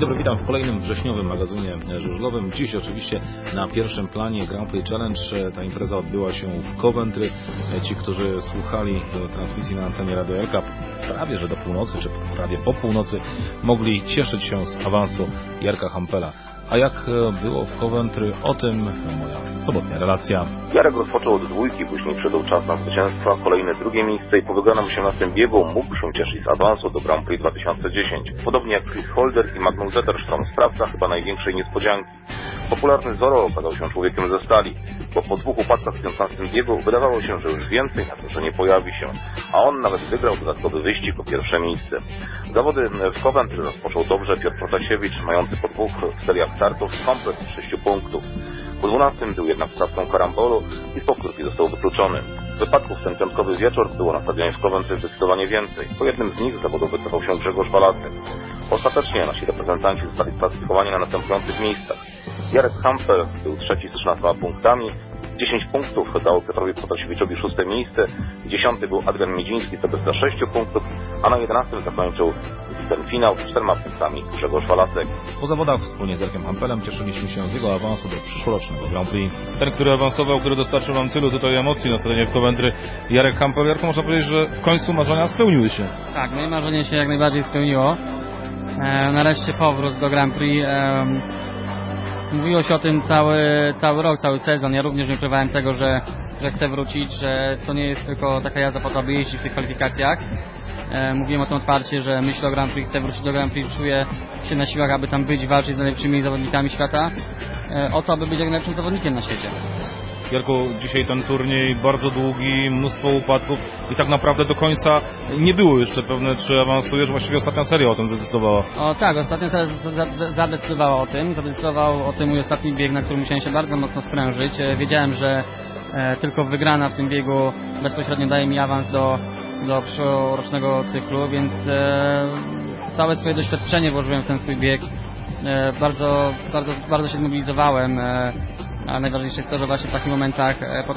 dobry, witam w kolejnym wrześniowym magazynie żużlowym. Dziś oczywiście na pierwszym planie Grand Prix Challenge. Ta impreza odbyła się w Coventry. Ci, którzy słuchali transmisji na antenie Radio Elka prawie że do północy, czy prawie po północy, mogli cieszyć się z awansu Jarka Hampela. A jak było w Coventry, o tym moja sobotnia relacja. Jarek rozpoczął od dwójki, później przydał czas na zwycięstwa, kolejne drugie miejsce i po wygranym 18 biegu mógł się cieszyć z awansu do Grand Prix 2010. Podobnie jak Chris Holder i Magnus Zetterstrom, sprawca chyba największej niespodzianki. Popularny Zorro okazał się człowiekiem ze stali, bo po dwóch upadkach w 15 biegu wydawało się, że już więcej na to, że nie pojawi się, a on nawet wygrał dodatkowy wyścig o pierwsze miejsce. Zawody w Coventry rozpoczął dobrze Piotr Protasiewicz, mający po dwóch w seriach startów komplet 6 punktów. Po 12 był jednak stawką karambolu i z powtórki został wykluczony. Wypadków w ten piątkowy wieczór było na stadionie w Coventry zdecydowanie więcej. Po jednym z nich z zawodu wycofał się Grzegorz Walasek. Ostatecznie nasi reprezentanci zostali sklasyfikowani na następujących miejscach. Jarek Hampel był trzeci z 13 punktami, 10 punktów dał Piotrowi Protasiewiczowi 6 miejsce, 10 był Adrian Miedziński zdobył 6 punktów, a na 11 zakończył ten finał z 4 punktami Grzegorz Walasek. Po zawodach wspólnie z Jarkiem Hampelem cieszyliśmy się z jego awansu do przyszłorocznego Grand Prix. Ten, który awansował, który dostarczył nam tylu tutaj emocji na stadionie w Coventry, Jarek Hampel. Jarko, można powiedzieć, że w końcu marzenia spełniły się. Tak, moje marzenie się jak najbardziej spełniło. Nareszcie powrót do Grand Prix. Mówiło się o tym cały rok, cały sezon. Ja również nie ukrywałem tego, że chcę wrócić, że to nie jest tylko taka jazda po to, aby jeździć w tych kwalifikacjach. Mówiłem o tym otwarcie, że myślę o Grand Prix, chcę wrócić do Grand Prix, czuję się na siłach, aby tam być, walczyć z najlepszymi zawodnikami świata, o to, aby być jak najlepszym zawodnikiem na świecie. Jarku, dzisiaj ten turniej bardzo długi, mnóstwo upadków i tak naprawdę do końca nie było jeszcze pewne, czy awansujesz. Właściwie ostatnia seria o tym zadecydowała. O tak, ostatnia seria zadecydowała o tym. Zadecydował o tym mój ostatni bieg, na którym musiałem się bardzo mocno sprężyć. Wiedziałem, że tylko wygrana w tym biegu bezpośrednio daje mi awans do przyszłorocznego cyklu, więc całe swoje doświadczenie włożyłem w ten swój bieg. Bardzo się zmobilizowałem. A najważniejsze jest to, że właśnie w takich momentach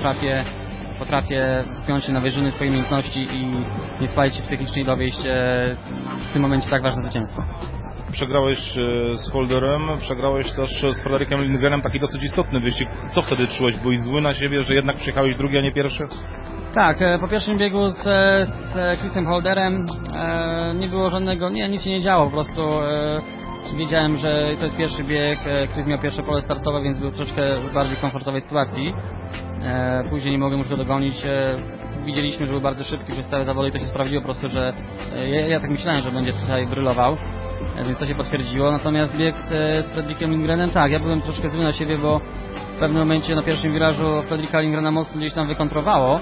potrafię spiąć się na wyżyny swojej umiejętności i nie spalić się psychicznie i dowieść w tym momencie tak ważne zwycięstwo. Przegrałeś z Holderem, przegrałeś też z Frederikiem Lindgrenem, taki dosyć istotny wyścig. Co wtedy czułeś? Byłeś zły na siebie, że jednak przyjechałeś drugi, a nie pierwszy? Tak, po pierwszym biegu z Chrisem Holderem nie było żadnego, nic się nie działo, po prostu wiedziałem, że to jest pierwszy bieg, Chris miał pierwsze pole startowe, więc był troszeczkę w bardziej komfortowej sytuacji. Później nie mogłem już go dogonić. Widzieliśmy, że był bardzo szybki przez całe zawody i to się sprawdziło po prostu, że ja tak myślałem, że będzie tutaj brylował, więc to się potwierdziło. Natomiast bieg z Frederikiem Lindgrenem, tak, ja byłem troszkę zły na siebie, bo w pewnym momencie na pierwszym wirażu Frederika Lindgrena mocno gdzieś tam wykontrowało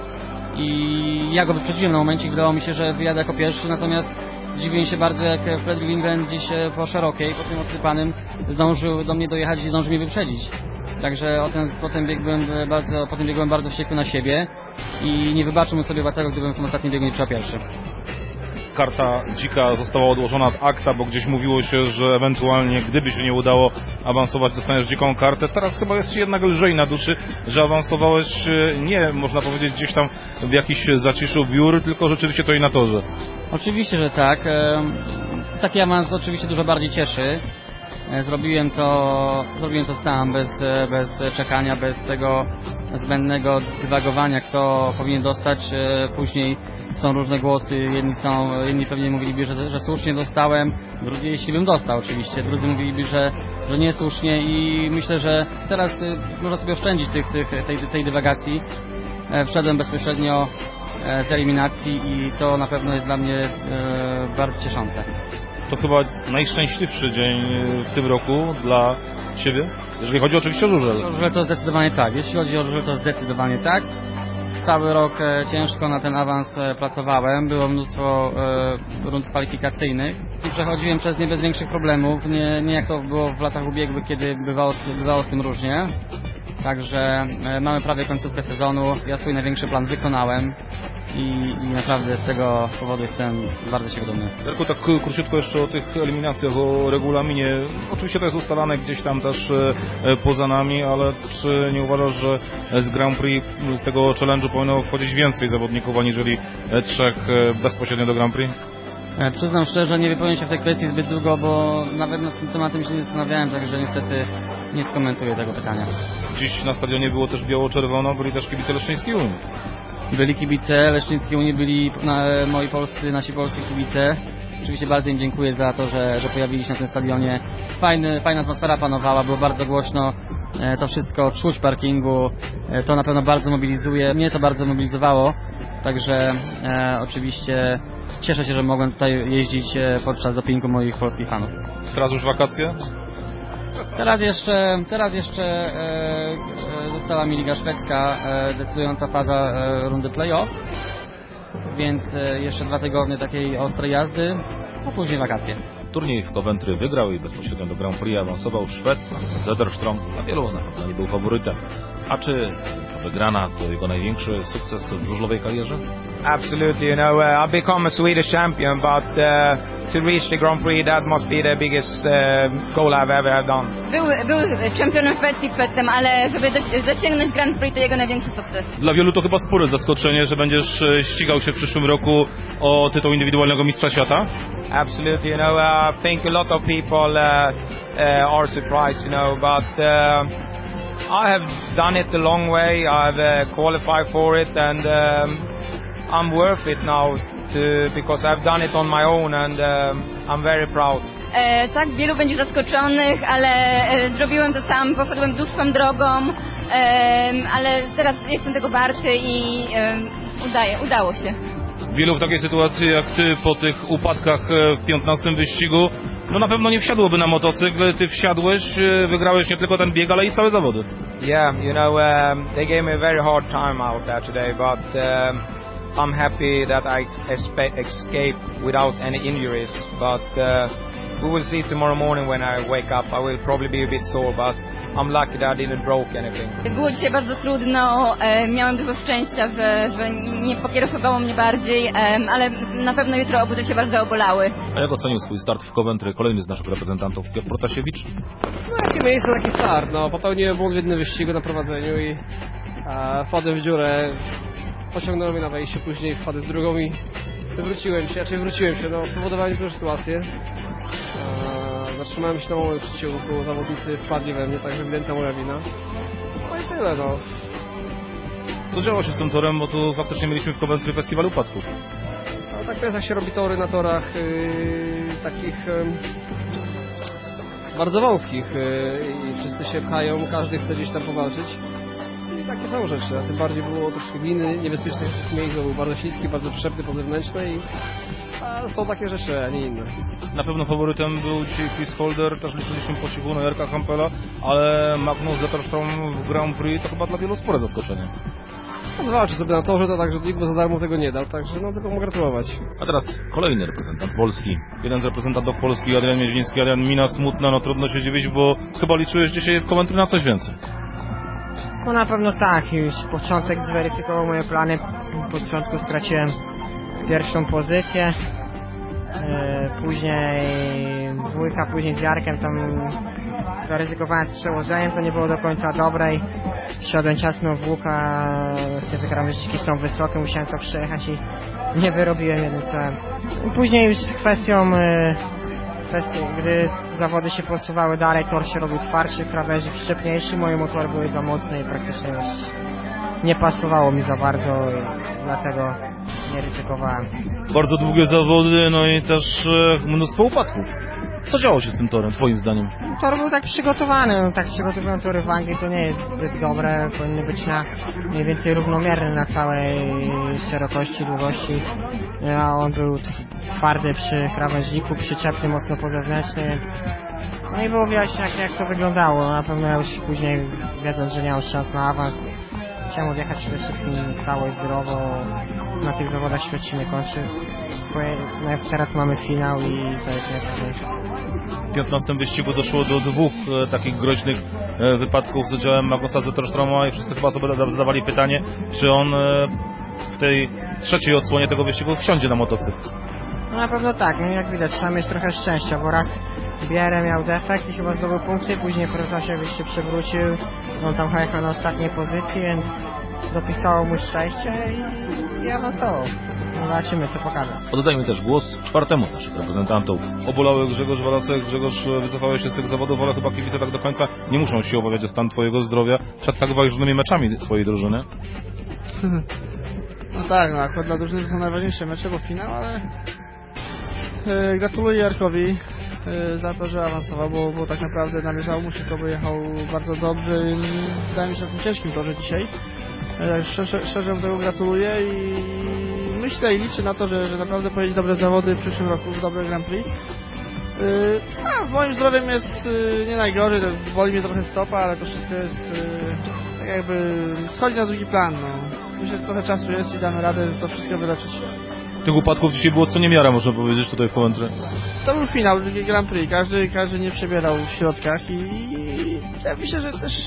i ja go wyprzedziłem na momencie, wydawało mi się, że wyjadę jako pierwszy, natomiast zdziwiłem się bardzo, jak Fredrik Lindgren gdzieś po szerokiej, po tym odsypanym zdążył do mnie dojechać i zdążył mnie wyprzedzić. Także po tym biegu byłem bardzo wściekły na siebie i nie wybaczyłbym sobie tego, gdybym w tym ostatnim biegu nie przyjechał pierwszy. Karta dzika została odłożona od akta, bo gdzieś mówiło się, że ewentualnie, gdyby się nie udało awansować, dostaniesz dziką kartę. Teraz chyba jest ci jednak lżej na duszy, że awansowałeś nie, można powiedzieć, gdzieś tam w jakiś zaciszu biur, tylko rzeczywiście to i na torze. Oczywiście, że tak. Taki awans oczywiście dużo bardziej cieszy. Zrobiłem to sam, bez czekania, bez tego zbędnego dywagowania, kto powinien dostać. Później są różne głosy, jedni pewnie mówiliby, że słusznie dostałem, drugi, jeśli bym dostał oczywiście, drudzy mówiliby, że niesłusznie i myślę, że teraz można sobie oszczędzić tej dywagacji. Wszedłem bezpośrednio z eliminacji i to na pewno jest dla mnie bardzo cieszące. To chyba najszczęśliwszy dzień w tym roku dla Ciebie, jeżeli chodzi oczywiście o żużel. O żużel to zdecydowanie tak. Jeśli chodzi o żużel to zdecydowanie tak. Cały rok ciężko na ten awans pracowałem. Było mnóstwo rund kwalifikacyjnych i przechodziłem przez nie bez większych problemów. Nie jak to było w latach ubiegłych, kiedy bywało z tym różnie. Także mamy prawie końcówkę sezonu. Ja swój największy plan wykonałem i naprawdę z tego powodu jestem bardzo się dumny. Tylko tak króciutko jeszcze o tych eliminacjach, o regulaminie. Oczywiście to jest ustalane gdzieś tam też poza nami, ale czy nie uważasz, że z Grand Prix, z tego challenge'u powinno wchodzić więcej zawodników aniżeli 3 bezpośrednio do Grand Prix? Przyznam szczerze, nie wypowiem się w tej kwestii zbyt długo, bo nawet nad tym tematem się nie zastanawiałem, także niestety nie skomentuję tego pytania. Dziś na stadionie było też biało-czerwono, byli też kibice Leszczyńskiej Unii. Byli kibice Leszczyńskiej Unii, byli nasi polscy kibice. Oczywiście bardzo im dziękuję za to, że pojawili się na tym stadionie. Fajna atmosfera panowała, było bardzo głośno. To wszystko czuć w parkingu, to na pewno bardzo mobilizuje. Mnie to bardzo mobilizowało, także oczywiście cieszę się, że mogłem tutaj jeździć podczas dopingu moich polskich fanów. Teraz już wakacje? Teraz jeszcze została mi Liga Szwedzka, decydująca faza rundy play-off, więc jeszcze 2 tygodnie takiej ostrej jazdy, a później wakacje. Turniej w Coventry wygrał i bezpośrednio do Grand Prix awansował Szwed Söderström. Dla wielu na pewno nie był faworytem. A czy wygrana to jego największy sukces w żużlowej karierze? Absolutely, I've become a Swedish champion, but to reach the Grand Prix, that must be the biggest goal I've ever done. Był czempionem Szwecji przedtem, ale żeby dosięgnąć Grand Prix to jego największy sukces. Dla wielu to chyba spore zaskoczenie, że będziesz ścigał się w przyszłym roku o tytuł indywidualnego mistrza świata. Absolutely, I think a lot of people are surprised, but I have done it the long way. I've qualified for it, and I'm worth it now because I've done it on my own, and I'm very proud. Tak, wielu będzie zaskoczonych, ale zrobiłem to sam, poszedłem dłuższą drogą, ale teraz jestem tego warty i udało się. Wielu w takiej sytuacji jak ty po tych upadkach w 15 wyścigu, no na pewno nie wsiadłoby na motocykl, ty wsiadłeś, wygrałeś nie tylko ten bieg, ale i całe zawody. Yeah, they gave me a very hard time out there today, but I'm happy that I escaped without any injuries, but we will see tomorrow morning when I wake up. I will probably be a bit sore, but I'm lucky that I didn't broke anything. Było dzisiaj bardzo trudno, miałem dużo szczęścia, że nie pokierowało mnie bardziej, ale na pewno jutro obudzę się bardzo obolały. A jak ocenił swój start w Coventry kolejny z naszych reprezentantów, Piotr Protasiewicz? No jakie miejsce, taki start. Popełniłem błąd w jednym wyścigu na prowadzeniu i wpadłem w dziurę. Pociągnąłem mnie na wejście, później wpadłem w drugą i wróciłem się, spowodowałem tę sytuację. Zatrzymałem się na moment w przeciągu, bo zawodnicy wpadli we mnie, także ewidentna moja wina. No i tyle, Co działo się z tym torem, bo tu faktycznie mieliśmy w Coventry festiwal upadków. No tak to jest, jak się robi tory na torach takich bardzo wąskich i wszyscy się pchają, każdy chce gdzieś tam powalczyć. I takie są rzeczy, a tym bardziej było troszkę gliny, niebezpieczne miejsce, był bardzo śliski, bardzo przyczepny po zewnętrznej. Są takie rzeczy, a nie inne. Na pewno faworytem był dzisiaj Chris Holder, też liczyliśmy po cichu Jarka Hampela, ale Magnus Zetterström w Grand Prix to chyba dla wielu spore zaskoczenie. Zobaczy sobie na torze, to także nikt za darmo tego nie dał, także tylko mu gratulować. A teraz kolejny reprezentant Polski. Jeden z reprezentantów Polski, Adrian Miedziński. Adrian, mina smutna, trudno się dziwić, bo chyba liczyłeś dzisiaj w Coventry na coś więcej. No na pewno tak, już początek zweryfikował moje plany, w początku straciłem pierwszą pozycję, później dwójka, później z Jarkiem tam zaryzykowałem z przełożeniem, to nie było do końca dobre i wsiadłem ciasno w łuka, te krawężniki są wysokie, musiałem to przejechać i nie wyrobiłem jednym celem. Później już z kwestią, gdy zawody się posuwały dalej, tor się robił twardszy, krawędzi przyczepniejszy, moje motory były za mocne i praktycznie już nie pasowało mi za bardzo i dlatego nie ryzykowałem. Bardzo długie zawody, i też mnóstwo upadków. Co działo się z tym torem, twoim zdaniem? Tor był tak przygotowany, tak przygotowują tory w Anglii, to nie jest zbyt dobre, powinny być mniej więcej równomierny na całej szerokości, długości, a on był twardy przy krawężniku, przyczepny mocno po zewnętrznej. No i było widać jak to wyglądało, na pewno ja już później, wiedząc, że nie mam szans na awans, chciałem odjechać przede wszystkim cało i zdrowo, na tych zawodach świat się nie kończy. Teraz mamy finał i to jest najważniejsze. W 15 wyścigu doszło do 2 takich groźnych wypadków z udziałem Magnusa Zetterströma i wszyscy chyba sobie zadawali pytanie, czy on w tej trzeciej odsłonie tego wyścigu wsiądzie na motocykl. No na pewno tak, jak widać trzeba mieć trochę szczęścia, bo raz Bierę miał defekt i chyba zdobył punkty, później Protasiewicz się przewrócił, on tam jechał na ostatniej pozycji, więc dopisało mu szczęście i awansował. Zobaczymy, co pokaże. Oddajmy też głos czwartemu z naszych reprezentantów. Obolały Grzegorz Walasek. Grzegorz, wycofałeś się z tych zawodów, ale chyba kibice tak do końca nie muszą się obawiać o stan twojego zdrowia przed tak ważnymi meczami twojej drużyny. No tak, no akurat dla drużyny to są najważniejsze mecze, bo finał, ale gratuluję Jarkowi za to, że awansował, bo tak naprawdę należało mu się to, bo jechał bardzo dobrze i wydaje mi się, że w tym ciężkim torze dzisiaj. Szczerze mu tego gratuluję i myślę i liczę na to, że naprawdę pojedzie dobre zawody w przyszłym roku, w dobre Grand Prix. Z moim zdrowiem jest nie najgorzej, boli mnie trochę stopa, ale to wszystko jest tak jakby schodzi na drugi plan. No. Myślę, że trochę czasu jest i damy radę to wszystko wyleczyć. Tych upadków dzisiaj było co niemiara, można powiedzieć, tutaj w Coventry. To był finał drugiego Grand Prix, każdy nie przebierał w środkach i ja myślę, że też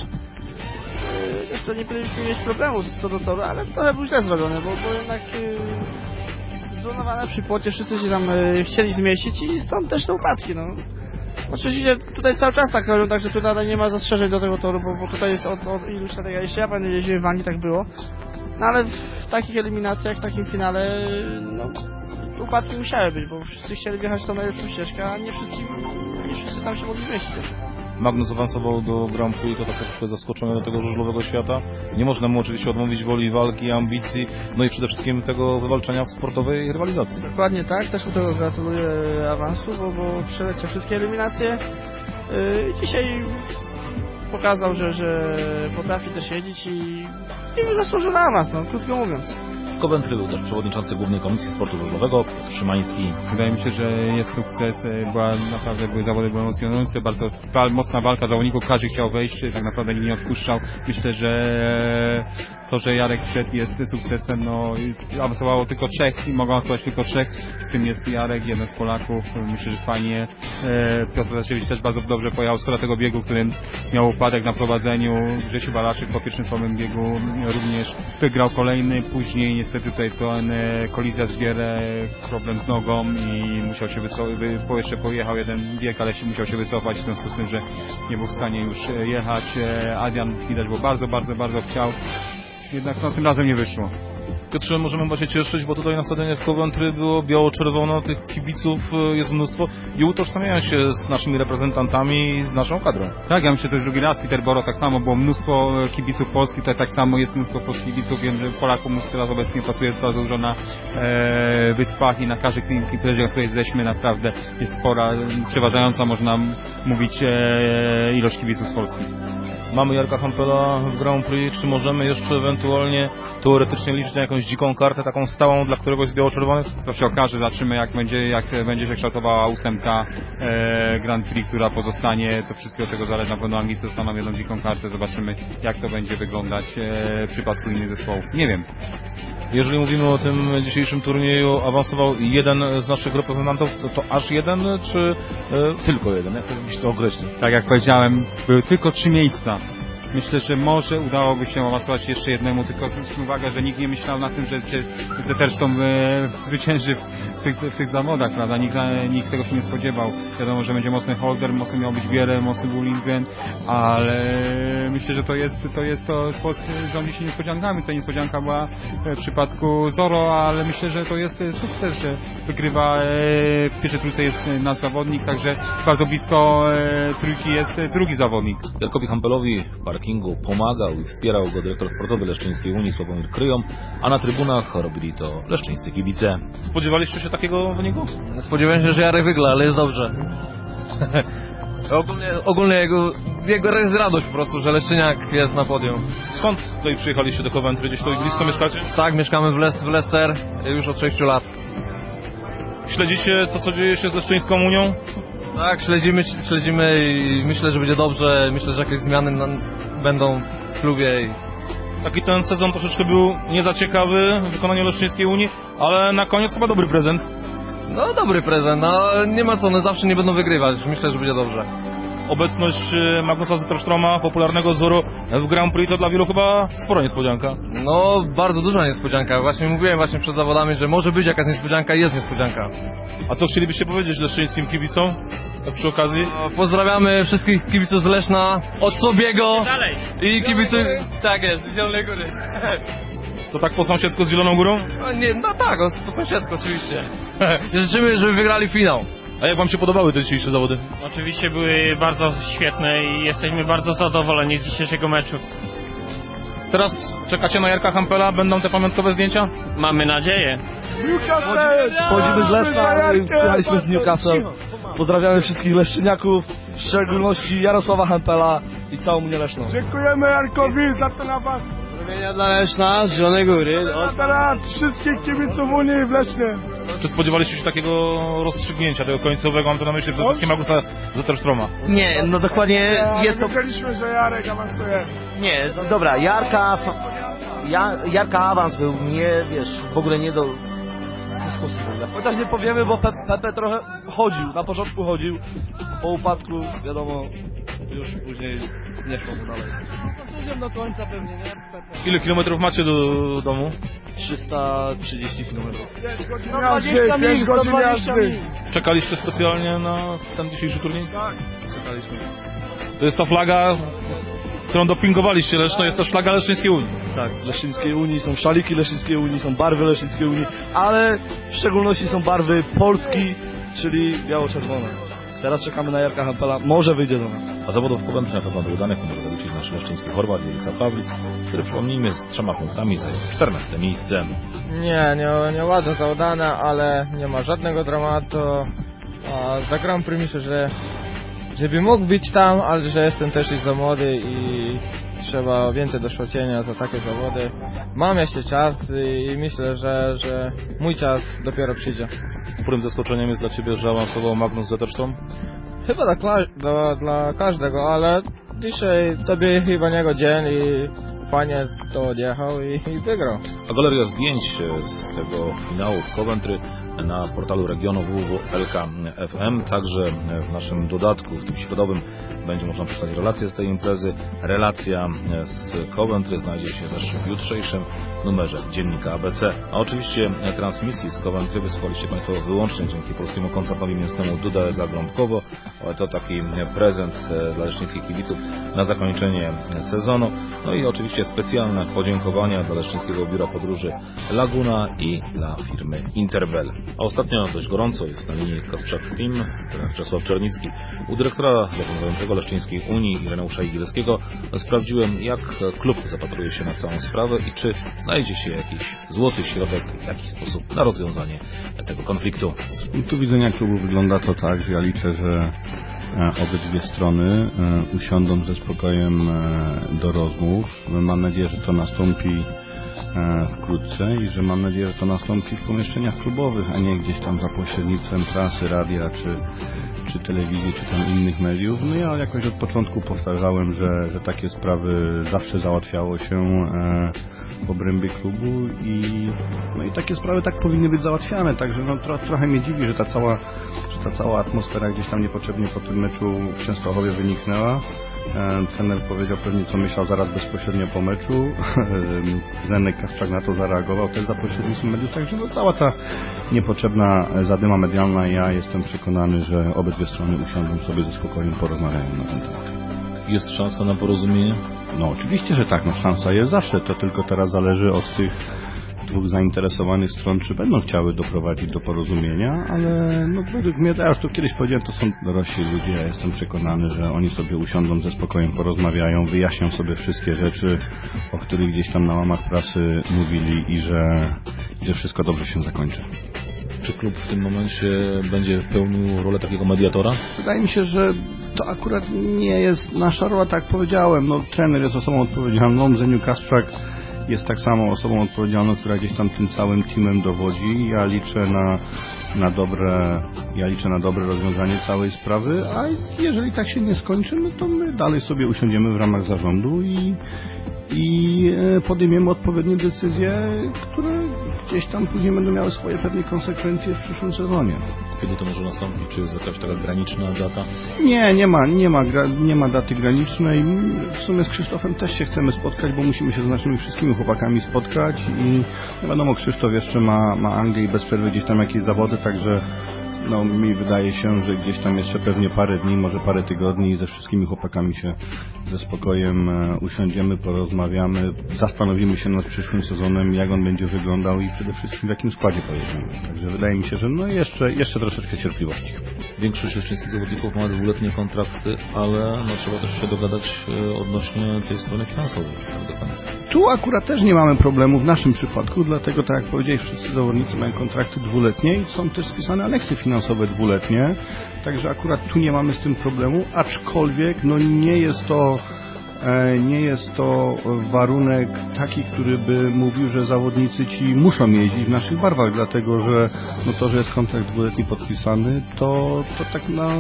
to nie powinniśmy mieć problemu co do toru, ale trochę był źle zrobione, bo jednak złonowane przy płocie, wszyscy się tam chcieli zmieścić i stąd też te upadki. No. Oczywiście tutaj cały czas tak robią, także tu nadal nie ma zastrzeżeń do tego toru, bo tutaj jest od iluś lat, jeszcze ja pamiętam, jeździłem w Anglii, tak było. No ale w takich eliminacjach, w takim finale, no upadki musiały być, bo wszyscy chcieli wjechać tą najlepszą ścieżkę, a nie wszyscy tam się mogli zmieścić. Magnus awansował do Grand Prix, to tak troszkę zaskoczony do tego żużlowego świata. Nie można mu oczywiście odmówić woli walki, ambicji, no i przede wszystkim tego wywalczenia w sportowej rywalizacji. Dokładnie tak, też mu tego gratuluję awansu, bo przeleciał wszystkie eliminacje. Dzisiaj pokazał, że potrafi też jeździć i zasłużył na awans, no, krótko mówiąc. Coventry był też przewodniczący Głównej Komisji Sportu Żużlowego, Piotr Szymański. Wydaje mi się, że jest sukces, były zawody emocjonujące, bardzo mocna walka zawodników, każdy chciał wejść, tak naprawdę nikt nie odpuszczał. Myślę, że to, że Jarek wszedł jest sukcesem, no awansowało tylko 3 i mogą awansować tylko 3, w tym jest Jarek, jeden z Polaków, myślę, że jest fajnie. Piotr Zasiewicz też bardzo dobrze pojechał skoro tego biegu, którym miał upadek na prowadzeniu. Grzesiu Balaszyk po pierwszym swoim biegu również wygrał kolejny, później niestety tutaj kolizja z Bierę, problem z nogą i musiał się jeszcze pojechał jeden bieg, ale musiał się wycofać w związku z tym, że nie był w stanie już jechać. Adrian widać, bo bardzo chciał, jednak no, tym razem nie wyszło. Piotrze, możemy się cieszyć, bo tutaj na stadionie w Coventry było biało-czerwono, tych kibiców jest mnóstwo i utożsamiają się z naszymi reprezentantami i z naszą kadrą. Tak, ja myślę, że to już drugi raz w Peterborough tak samo było mnóstwo kibiców polskich, tutaj tak samo jest mnóstwo polskich kibiców, wiem, że Polaków teraz obecnie pracuje bardzo dużo na wyspach i na każdej imprezie, na której jesteśmy, naprawdę jest spora, przeważająca, można mówić, ilość kibiców z Polski. Mamy Jarka Hampela w Grand Prix, czy możemy jeszcze ewentualnie teoretycznie liczyć na jakąś dziką kartę, taką stałą dla któregoś z biało-czerwonych? To się okaże, zobaczymy jak będzie się kształtowała 8 Grand Prix, która pozostanie, to wszystko od tego zależy, na pewno Anglicy dostaną jedną dziką kartę, zobaczymy jak to będzie wyglądać w przypadku innych zespołów. Nie wiem. Jeżeli mówimy o tym dzisiejszym turnieju, awansował jeden z naszych reprezentantów, to aż jeden, czy tylko jeden? Jak byś to określił? Tak jak powiedziałem, były tylko 3 miejsca. Myślę, że może udałoby się awansować jeszcze jednemu, tylko zwróćmy uwagę, że nikt nie myślał na tym, że Zetterstrom zwycięży w tych zawodach, prawda? Nikt tego się nie spodziewał. Wiadomo, że będzie mocny Holder, mocny miał być Bierę, mocny był Lindgren, ale myślę, że to sport rządzi się niespodziankami. Ta niespodzianka była w przypadku Zoro, ale myślę, że to jest sukces, że wygrywa, w pierwszej trójce jest nasz zawodnik, także bardzo blisko trójki jest drugi zawodnik. Jarkowi Hampelowi w parkingu pomagał i wspierał go dyrektor sportowy Leszczyńskiej Unii Sławomir Kryją, a na trybunach robili to leszczyńscy kibice. Spodziewaliście się takiego wyniku? Spodziewałem się, że Jarek wygra, ale jest dobrze. Ogólnie jego jest radość po prostu, że Leszczyniak jest na podium. Skąd tutaj przyjechaliście do Coventry? Gdzieś tutaj blisko mieszkacie? Tak, mieszkamy w Leicester już od 6 lat. Śledzicie to, co dzieje się z Leszczyńską Unią? Tak, śledzimy i myślę, że będzie dobrze. Myślę, że jakieś zmiany będą w klubie. Taki ten sezon troszeczkę był nie za ciekawy w wykonaniu Leszczyńskiej Unii, ale na koniec chyba dobry prezent. No dobry prezent, no nie ma co, one zawsze nie będą wygrywać. Myślę, że będzie dobrze. Obecność Magnusa Zetterstroma, popularnego Zoro w Grand Prix, to dla wielu chyba spora niespodzianka. No bardzo duża niespodzianka. Właśnie mówiłem przed zawodami, że może być jakaś niespodzianka i jest niespodzianka. A co chcielibyście powiedzieć leszczyńskim kibicom tak przy okazji? No, pozdrawiamy wszystkich kibiców z Leszna, od Sobiego i kibiców... Tak jest, z Zielonej Góry. To tak po sąsiedzku z Zieloną Górą? No tak, po sąsiedzku oczywiście. Życzymy, żeby wygrali finał. A jak wam się podobały te dzisiejsze zawody? Oczywiście były bardzo świetne i jesteśmy bardzo zadowoleni z dzisiejszego meczu. Teraz czekacie na Jarka Hampela? Będą te pamiątkowe zdjęcia? Mamy nadzieję. Pochodzimy z Leszna, przyjechaliśmy z Newcastle. Pozdrawiamy wszystkich leszczyniaków, w szczególności Jarosława Hampela i całą Unię Leszną. Dziękujemy Jarkowi za to na was. Pozdrowienia dla Leszna z Zielonej Góry. A teraz wszystkich kibiców Unii w Lesznie. Czy spodziewaliście się takiego rozstrzygnięcia, tego końcowego, mam to na myśli przede wszystkim Magusa Zetterstroma? Nie, no dokładnie jest to... Wiedzieliśmy, że Jarek awansuje. Nie, dobra, Jarka awans był w ogóle nie do dyskusji. Chociaż nie powiemy, bo Pepe trochę chodził, na początku chodził, po upadku, wiadomo, już później nie szło to dalej. Idziemy do końca pewnie, nie? Ile kilometrów macie do domu? 330 km. 5 godzin jazdy. Czekaliście specjalnie na ten dzisiejszy turniej? Tak. Czekaliśmy. To jest ta flaga, którą dopingowaliście Leszno, jest to flaga Leszczyńskiej Unii. Tak, z Leszczyńskiej Unii, są szaliki Leszczyńskiej Unii, są barwy Leszczyńskiej Unii, ale w szczególności są barwy Polski, czyli biało-czerwone. Teraz czekamy na Jarka Hampela, może wyjdzie do nas. A zawodów w Coventry na pewno do udanych może zaliczyć nasz leszczyński Chorwat Jelica Pawlic, który, przypomnijmy, z 3 punktami zajął 14 miejsce. Nie uważam za udane, ale nie ma żadnego dramatu. Za Grand Prix myślę, żeby mógł być tam, ale że jestem też za młody i trzeba więcej doświadczenia za takie zawody. Mam jeszcze czas i myślę, że mój czas dopiero przyjdzie. Sporym zaskoczeniem jest dla Ciebie, że awansował Magnus Zetterstrom? Chyba dla każdego, ale dzisiaj to był chyba niego dzień i fajnie to odjechał i wygrał. A galeria zdjęć z tego finału w Coventry na portalu regionu www.lk.fm, także w naszym dodatku, w tym środowym, będzie można przeczytać relację z tej imprezy. Relacja z Coventry znajdzie się też w jutrzejszym numerze dziennika ABC. A oczywiście transmisji z Coventry wysłuchaliście Państwo wyłącznie dzięki polskiemu koncertowi mięsnemu Duda Zagrądkowo, ale to taki prezent dla leszczyńskich kibiców na zakończenie sezonu. No i oczywiście specjalne podziękowania dla Leszczyńskiego Biura Podróży Laguna i dla firmy Interbel. A ostatnio dość gorąco jest na linii Kasprzak Team, trener Czesław Czernicki. U dyrektora zarządzającego Leszczyńskiej Unii Ireneusza Igilskiego sprawdziłem, jak klub zapatruje się na całą sprawę i czy znajdzie się jakiś złoty środek, w jakiś sposób na rozwiązanie tego konfliktu. Z punktu widzenia klubu wygląda to tak, że ja liczę, że obydwie strony usiądą ze spokojem do rozmów. Mam nadzieję, że to nastąpi wkrótce i że mam nadzieję, że to nastąpi w pomieszczeniach klubowych, a nie gdzieś tam za pośrednictwem prasy, radia czy telewizji, czy tam innych mediów. No ja jakoś od początku powtarzałem, że takie sprawy zawsze załatwiało się w obrębie klubu i takie sprawy tak powinny być załatwiane, także trochę mnie dziwi, że ta cała atmosfera gdzieś tam niepotrzebnie po tym meczu w Częstochowie wyniknęła. Trener powiedział pewnie, co myślał zaraz bezpośrednio po meczu. Zenek Kasprzak na to zareagował też za pośrednictwem mediów, także cała ta niepotrzebna zadyma medialna. Ja jestem przekonany, że obydwie strony usiądą sobie ze spokojem, porozmawiają na ten temat. Jest szansa na porozumienie? No oczywiście, że tak, szansa jest zawsze, to tylko teraz zależy od tych dwóch zainteresowanych stron, czy będą chciały doprowadzić do porozumienia, ale według mnie, ja już to kiedyś powiedziałem, to są dorośli ludzie, ja jestem przekonany, że oni sobie usiądą ze spokojem, porozmawiają, wyjaśnią sobie wszystkie rzeczy, o których gdzieś tam na łamach prasy mówili i że wszystko dobrze się zakończy. Czy klub w tym momencie będzie pełnił rolę takiego mediatora? Wydaje mi się, że to akurat nie jest nasza rola, tak jak powiedziałem. Trener jest osobą odpowiedzialną, Zeniu Kasprzak jest tak samo osobą odpowiedzialną, która gdzieś tam tym całym teamem dowodzi. Ja liczę na dobre rozwiązanie całej sprawy, a jeżeli tak się nie skończy, to my dalej sobie usiądziemy w ramach zarządu i podejmiemy odpowiednie decyzje, które gdzieś tam później będą miały swoje pewnie konsekwencje w przyszłym sezonie. Kiedy to może nastąpić? Czy jest jakaś taka graniczna data? Nie ma daty granicznej. W sumie z Krzysztofem też się chcemy spotkać, bo musimy się z naszymi wszystkimi chłopakami spotkać i wiadomo, Krzysztof jeszcze ma Anglię i bez przerwy gdzieś tam jakieś zawody, także no mi wydaje się, że gdzieś tam jeszcze pewnie parę dni, może parę tygodni i ze wszystkimi chłopakami się ze spokojem usiądziemy, porozmawiamy, zastanowimy się nad przyszłym sezonem, jak on będzie wyglądał i przede wszystkim w jakim składzie pojedziemy. Także wydaje mi się, że no jeszcze troszeczkę cierpliwości. Większość leszczyńskich zawodników ma 2-letnie kontrakty, ale no trzeba też się dogadać odnośnie tej strony finansowej do końca. Tu akurat też nie mamy problemu w naszym przypadku, dlatego tak jak powiedziałeś, wszyscy zawodnicy mają kontrakty 2-letnie i są też spisane aneksy finansowe 2-letnie, także akurat tu nie mamy z tym problemu, aczkolwiek no nie jest to warunek taki, który by mówił, że zawodnicy ci muszą jeździć w naszych barwach, dlatego że no to, że jest kontrakt 2-letni podpisany, to tak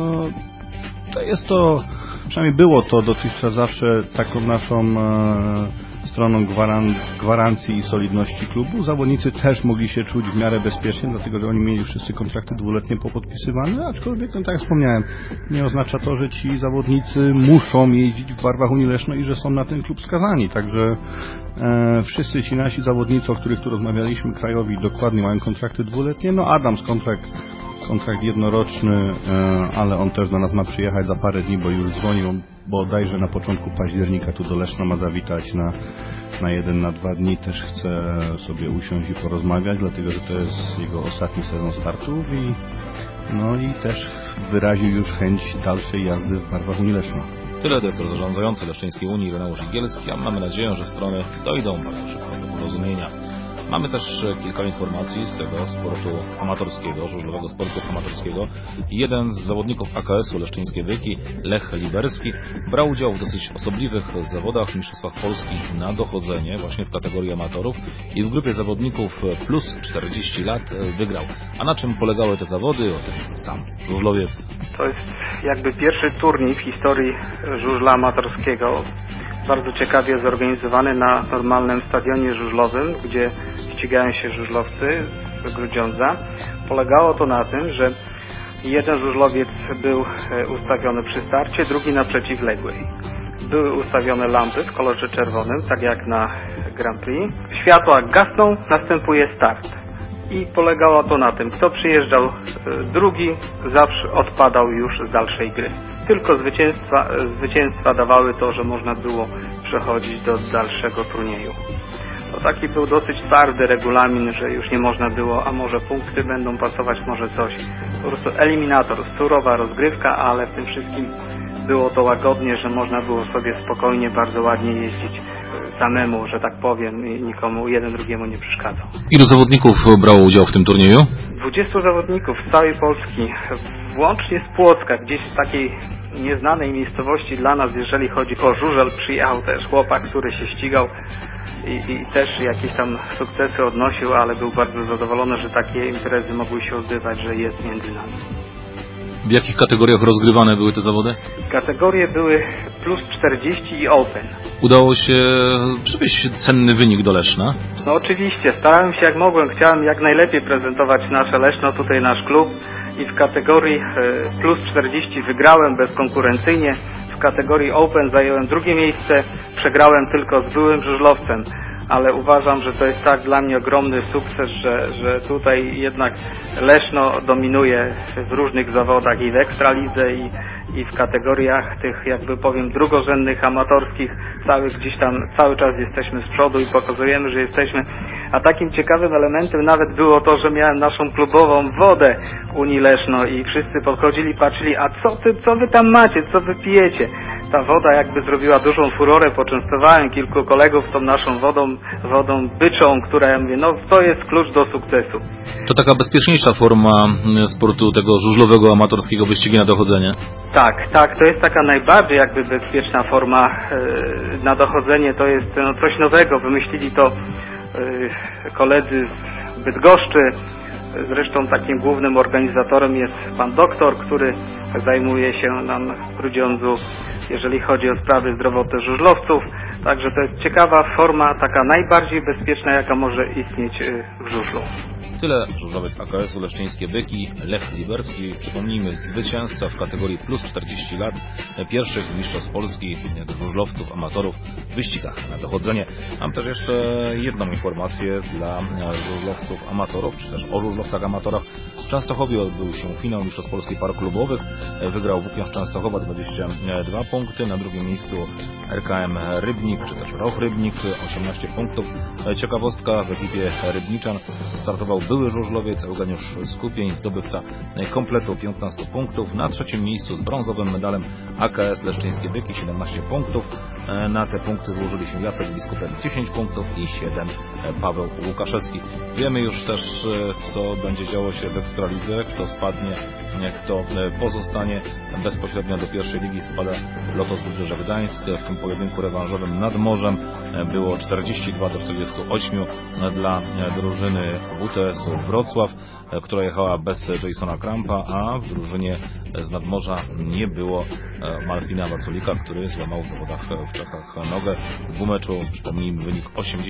to jest to, przynajmniej było to dotychczas zawsze taką naszą stroną gwarancji i solidności klubu. Zawodnicy też mogli się czuć w miarę bezpiecznie, dlatego że oni mieli wszyscy kontrakty 2-letnie popodpisywane, aczkolwiek, no tak jak wspomniałem, nie oznacza to, że ci zawodnicy muszą jeździć w barwach Unii Leszno i że są na ten klub skazani. Także wszyscy ci nasi zawodnicy, o których tu rozmawialiśmy, krajowi, dokładnie mają kontrakty 2-letnie. No Adams kontrakt jednoroczny, ale on też do nas ma przyjechać za parę dni, bo już dzwonił, bodajże na początku października tu do Leszna ma zawitać na 1, na 2 dni. Też chce sobie usiąść i porozmawiać, dlatego że to jest jego ostatni sezon startów i też wyraził już chęć dalszej jazdy w barwach Unii Leszno. Tyle dyrektor zarządzający Leszczyńskiej Unii Ireneusz Igielski, a mamy nadzieję, że strony dojdą bardzo szybko do porozumienia. Mamy też kilka informacji z tego sportu amatorskiego, żużlowego sportu amatorskiego. Jeden z zawodników AKS-u Leszczyńskie Byki, Lech Liberski, brał udział w dosyć osobliwych zawodach w Mistrzostwach Polski na dochodzenie właśnie w kategorii amatorów i w grupie zawodników plus 40 lat wygrał. A na czym polegały te zawody? O tym sam żużlowiec. To jest jakby pierwszy turniej w historii żużla amatorskiego. Bardzo ciekawie zorganizowany na normalnym stadionie żużlowym, gdzie ścigają się żużlowcy z Grudziądza. Polegało to na tym, że jeden żużlowiec był ustawiony przy starcie, drugi na przeciwległej. Były ustawione lampy w kolorze czerwonym, tak jak na Grand Prix. Światła gasną, następuje start. I polegało to na tym, kto przyjeżdżał drugi, zawsze odpadał już z dalszej gry. Tylko zwycięstwa dawały to, że można było przechodzić do dalszego turnieju. To taki był dosyć twardy regulamin, że już nie można było, a może punkty będą pasować, może coś. Po prostu eliminator, surowa rozgrywka, ale w tym wszystkim było to łagodnie, że można było sobie spokojnie, bardzo ładnie jeździć samemu, że tak powiem, i nikomu, jeden drugiemu nie przeszkadzał. Ilu zawodników brało udział w tym turnieju? 20 zawodników z całej Polski, włącznie z Płocka, gdzieś w takiej nieznanej miejscowości dla nas, jeżeli chodzi o żużel. Przyjechał też chłopak, który się ścigał i też jakieś tam sukcesy odnosił, ale był bardzo zadowolony, że takie imprezy mogły się odbywać, że jest między nami. W jakich kategoriach rozgrywane były te zawody? Kategorie były plus 40 i Open. Udało się przywieźć cenny wynik do Leszna? No oczywiście, starałem się jak mogłem, chciałem jak najlepiej prezentować nasze Leszno, tutaj nasz klub, i w kategorii plus 40 wygrałem bezkonkurencyjnie. W kategorii Open zająłem drugie miejsce, przegrałem tylko z byłym żużlowcem, ale uważam, że to jest tak dla mnie ogromny sukces, że tutaj jednak Leszno dominuje w różnych zawodach i w Ekstralidze i w kategoriach tych, jakby powiem, drugorzędnych, amatorskich. Gdzieś tam cały czas jesteśmy z przodu i pokazujemy, że jesteśmy. A takim ciekawym elementem nawet było to, że miałem naszą klubową wodę Unii Leszno i wszyscy podchodzili, patrzyli, a co wy tam macie, co wy pijecie? Ta woda jakby zrobiła dużą furorę, poczęstowałem kilku kolegów tą naszą wodą byczą, która, ja mówię, no to jest klucz do sukcesu. To taka bezpieczniejsza forma sportu tego żużlowego, amatorskiego wyścigu na dochodzenie? Tak, to jest taka najbardziej jakby bezpieczna forma na dochodzenie, to jest coś nowego, wymyślili to koledzy z Bydgoszczy. Zresztą takim głównym organizatorem jest pan doktor, który zajmuje się nam w Grudziądzu, jeżeli chodzi o sprawy zdrowotne żużlowców. Także to jest ciekawa forma, taka najbardziej bezpieczna, jaka może istnieć w żużlu. Tyle żużlowiec AKS-u Leszczyńskie Byki, Lech Liberski. Przypomnijmy, zwycięzca w kategorii plus 40 lat, pierwszych mistrzostw Polski żużlowców, amatorów w wyścigach na dochodzenie. Mam też jeszcze jedną informację dla żużlowców amatorów, czy też o żużlowcach amatorach. W Częstochowie odbył się finał mistrzostw Polski par klubowych. Wygrał Włókniarz Częstochowa 22 punkty. Na drugim miejscu RKM Rybnik, czy też Roch Rybnik 18 punktów. Ciekawostka, w ekipie Rybniczan startował były żużlowiec Eugeniusz Skupień, zdobywca kompletu 15 punktów. Na trzecim miejscu z brązowym medalem AKS Leszczyńskie Byki 17 punktów. Na te punkty złożyli się Jacek Biskupek 10 punktów i 7 Paweł Łukaszewski. Wiemy już też, co będzie działo się w Ekstralidze, kto spadnie, kto pozostanie. Bezpośrednio do pierwszej ligi spada Lotos Wybrzeże Gdańsk. W tym pojedynku rewanżowym nad morzem było 42-48 dla drużyny WTS-u Wrocław, która jechała bez Jasona Krampa, a w drużynie z nadmorza nie było Martina Waculika, który złamał w zawodach w Czechach nogę. W dwumeczu, przypomnijmy, wynik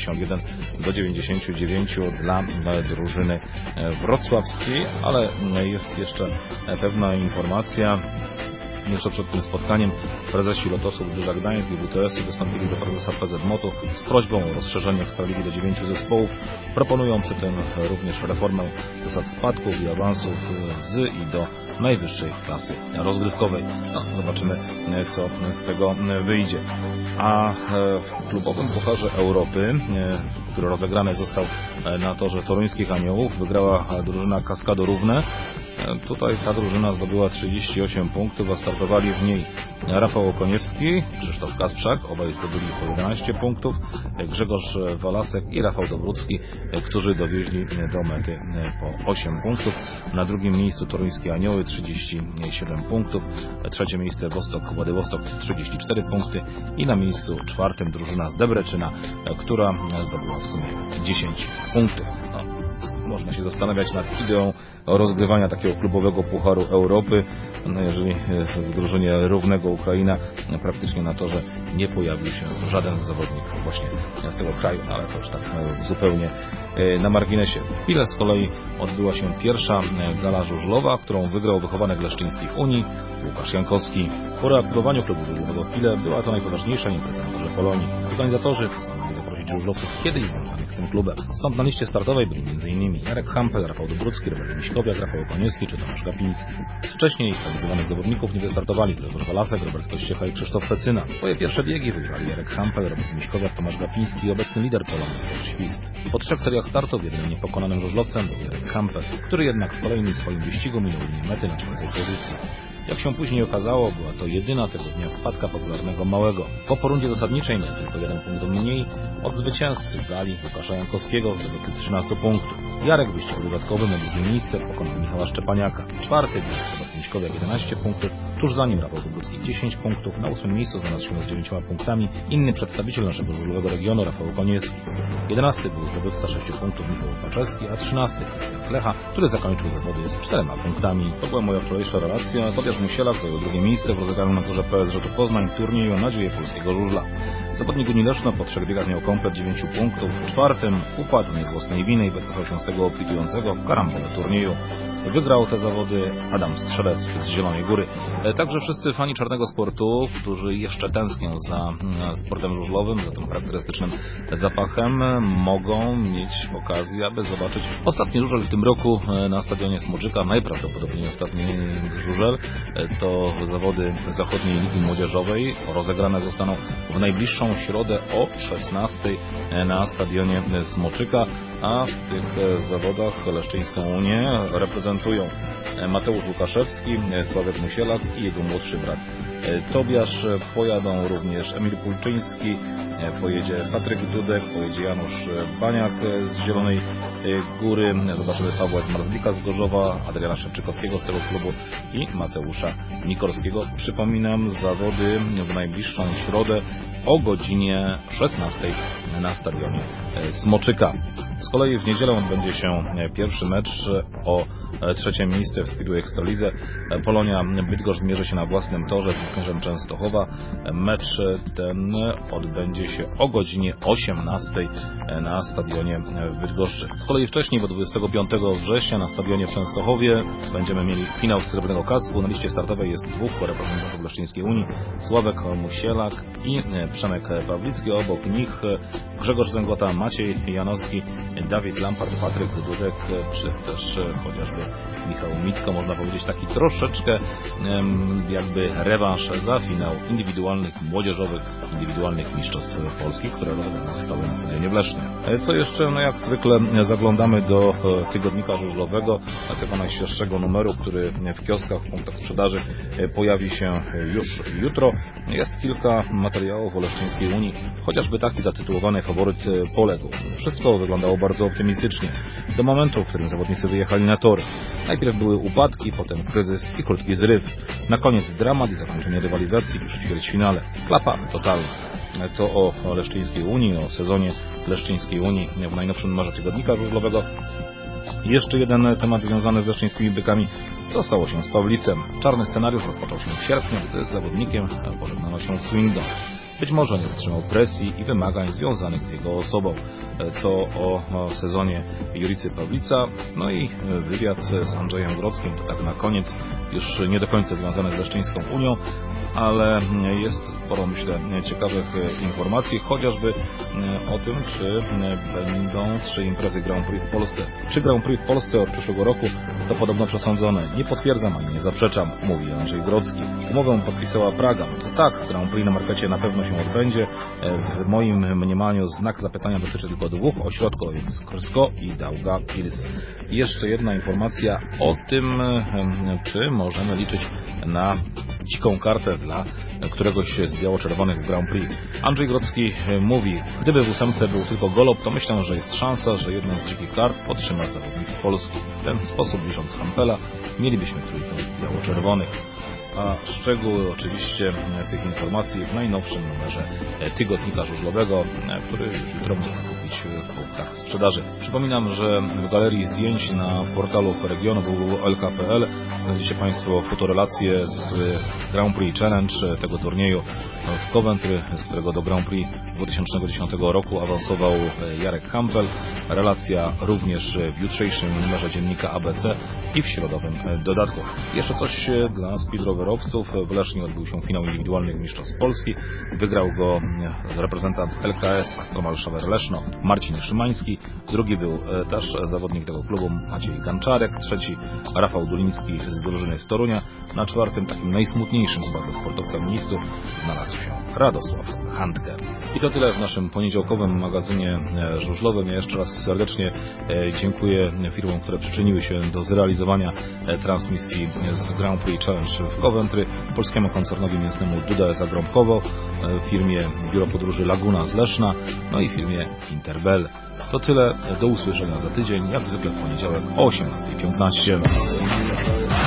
81-99 dla drużyny wrocławskiej, ale jest jeszcze pewna informacja. Jeszcze przed tym spotkaniem prezesi Lotosu Wybrzeża Gdańsk i WTS-u wystąpili do prezesa PZMOT-u z prośbą o rozszerzenie Ekstraligi do 9 zespołów. Proponują przy tym również reformę zasad spadków i awansów z i do najwyższej klasy rozgrywkowej. No, zobaczymy, co z tego wyjdzie. A w klubowym Pucharze Europy, który rozegrany został na torze toruńskich Aniołów, wygrała drużyna Kaskado Równe. Tutaj ta drużyna zdobyła 38 punktów, a startowali w niej Rafał Okoniewski, Krzysztof Kasprzak, obaj zdobyli po 11 punktów, Grzegorz Walasek i Rafał Dowrócki, którzy dowieźli do mety po 8 punktów. Na drugim miejscu toruńskie Anioły 37 punktów, trzecie miejsce Władywostok 34 punkty i na miejscu czwartym drużyna z Debreczyna, która zdobyła w sumie 10 punktów. Można się zastanawiać nad ideą rozgrywania takiego klubowego Pucharu Europy, jeżeli w drużynie równego Ukraina praktycznie na torze nie pojawił się żaden zawodnik właśnie z tego kraju, ale to już tak zupełnie na marginesie. W Pile z kolei odbyła się pierwsza gala żużlowa, którą wygrał wychowanek Leszczyńskich Unii Łukasz Jankowski. Po reaktywowaniu klubu żużlowego Pile była to najpoważniejsza impreza na torze Polonii. Organizatorzy postanowili zaprosić żużlowców kiedyś związanych z tym klubem. Stąd na liście startowej byli m.in. Jarek Hampel, Rafał Dobrucki, Robert Miśkowiak, Rafał Okoniewski czy Tomasz Gapiński. Z wcześniej realizowanych zawodników nie wystartowali Grzegorz Walasek, Robert Kościecha i Krzysztof Fecyna. Swoje pierwsze biegi wygrali Jarek Hampel, Robert Miśkowiak, Tomasz Gapiński i obecny lider Polonii Piotr Świst. Po 3 seriach startów jedynym niepokonanym żużlowcem był Jarek Hampel, który jednak w kolejnym swoim wyścigu minął linię mety na 4. pozycji. Jak się później okazało, była to jedyna tego dnia wpadka popularnego Małego. Po rundzie zasadniczej miał tylko 1 punkt mniej od zwycięzcy gali Łukasza Jankowskiego, zdobywcy 13 punktów. Jarek w wyścigu dodatkowym na drugie miejsce pokonał Michała Szczepaniaka. Czwarty był Robert Miśkowiak 11 punktów, tuż za nim Rafał Dobrucki 10 punktów. Na 8. miejscu znalazł się z 9 punktami inny przedstawiciel naszego żużlowego regionu, Rafał Okoniewski. 11 był zdobywca 6 punktów Michał Łukaczewski, a 13 Krystian Klecha, który zakończył zawody z 4 punktami. To była moja wczorajsza relacja. Tobiasz Musielak zajął drugie miejsce w rozegranym na torze PSŻ Poznań turnieju Nadzieje Polskiego Żużla. Zawodnik Unii Leszno po 3 biegach miał komplet 9 punktów. W 4. upadł nie z własnej winy i wycofał się z tego obfitującego w karambolę turnieju. Wygrał te zawody Adam Strzelec z Zielonej Góry. Także wszyscy fani czarnego sportu, którzy jeszcze tęsknią za sportem żużlowym, za tym charakterystycznym zapachem, mogą mieć okazję, aby zobaczyć ostatni żużel w tym roku na stadionie Smoczyka. Najprawdopodobniej ostatni żużel. To zawody Zachodniej Ligi Młodzieżowej. Rozegrane zostaną w najbliższą środę o 16 na stadionie Smoczyka. A w tych zawodach Leszczyńską Unię reprezentują Mateusz Łukaszewski, Sławek Musielak i jego młodszy brat Tobiasz. Pojadą również Emil Pulczyński, pojedzie Patryk Dudek, pojedzie Janusz Baniak z Zielonej Góry, zobaczymy Pawła Zmarzlika z Gorzowa, Adriana Szewczykowskiego z tego klubu i Mateusza Nikorskiego. Przypominam, zawody w najbliższą środę o godzinie 16 na stadionie Smoczyka. Z kolei w niedzielę odbędzie się pierwszy mecz o trzecie miejsce w Speedway Ekstralidze. Polonia Bydgoszcz zmierzy się na własnym torze z Włóknierzem Częstochowa. Mecz ten odbędzie się o godzinie 18 na stadionie w Bydgoszczy. Z kolei wcześniej, bo 25 września na stadionie w Częstochowie będziemy mieli finał Srebrnego Kasku. Na liście startowej jest dwóch reprezentantów Leszczyńskiej Unii, Sławek Musielak i Przemek Pawlicki. Obok nich Grzegorz Zęgota, Maciej Janowski, Dawid Lampard, Patryk Dudek, czy też chociażby Michał Mitko. Można powiedzieć taki troszeczkę jakby rewanż za finał młodzieżowych indywidualnych mistrzostw Polski, które rozegrane zostały na stadionie w Lesznie. Co jeszcze? No jak zwykle zaglądamy do tygodnika żużlowego, tego najświeższego numeru, który w kioskach, w punktach sprzedaży pojawi się już jutro. Jest kilka materiałów o Leszczyńskiej Unii, chociażby taki zatytułowany Faworyt poległ. Wszystko wyglądało bardzo optymistycznie. Do momentu, w którym zawodnicy wyjechali na tory. Najpierw były upadki, potem kryzys i krótki zryw. Na koniec dramat i zakończenie rywalizacji już w ćwierćfinale. Klapa totalna. To o Leszczyńskiej Unii, o sezonie Leszczyńskiej Unii w najnowszym numerze tygodnika żużlowego. Jeszcze jeden temat związany z leszczyńskimi bykami. Co stało się z Pawlicem? Czarny scenariusz rozpoczął się w sierpniu, gdy z zawodnikiem pożegnano się w Swindon. Być może nie wytrzymał presji i wymagań związanych z jego osobą. To o sezonie Juricy Pawlica. No i wywiad z Andrzejem Grodzkim, to tak na koniec, już nie do końca związany z Leszczyńską Unią, ale jest sporo, myślę, ciekawych informacji, chociażby o tym, czy będą 3 imprezy Grand Prix w Polsce. 3 Grand Prix w Polsce od przyszłego roku to podobno przesądzone. Nie potwierdzam ani nie zaprzeczam, mówi Andrzej Grodzki. Umowę podpisała Praga. To tak, Grand Prix na markecie na pewno się odbędzie. W moim mniemaniu znak zapytania dotyczy tylko 2 ośrodków, więc Krsko i Daugavpils. Jeszcze jedna informacja o tym, czy możemy liczyć na dziką kartę dla któregoś z biało-czerwonych w Grand Prix. Andrzej Grodzki mówi, gdyby w 8 był tylko Golob, to myślę, że jest szansa, że jedną z dzikich kart otrzyma zawodnik z Polski. W ten sposób, licząc Hampela, mielibyśmy trójkę biało-czerwonych. A szczegóły oczywiście tych informacji w najnowszym numerze tygodnika żużlowego, który już jutro można kupić w punktach sprzedaży. Przypominam, że w galerii zdjęć na portalu regionu www.lk.pl znajdziecie Państwo fotorelacje z Grand Prix Challenge tego turnieju w Coventry, z którego do Grand Prix 2010 roku awansował Jarek Hampel. Relacja również w jutrzejszym numerze dziennika ABC i w środowym dodatku. Jeszcze coś dla speedrowerowców. W Lesznie odbył się finał indywidualnych mistrzostw Polski. Wygrał go reprezentant LKS Astromal Szawer Leszno Marcin Szymański. Drugi był też zawodnik tego klubu Maciej Ganczarek. Trzeci Rafał Duliński z drużyny z Torunia. Na 4. takim najsmutniejszym chyba dla sportowca miejscu znalazł się Radosław Handke. I to tyle w naszym poniedziałkowym magazynie żużlowym. Ja jeszcze raz serdecznie dziękuję firmom, które przyczyniły się do zrealizowania transmisji z Grand Prix Challenge w Coventry, polskiemu koncernowi mięsnemu Duda Zagrąbkowo, firmie Biuro Podróży Laguna z Leszna, no i firmie Interbel. To tyle, do usłyszenia za tydzień, jak zwykle w poniedziałek o 18:15.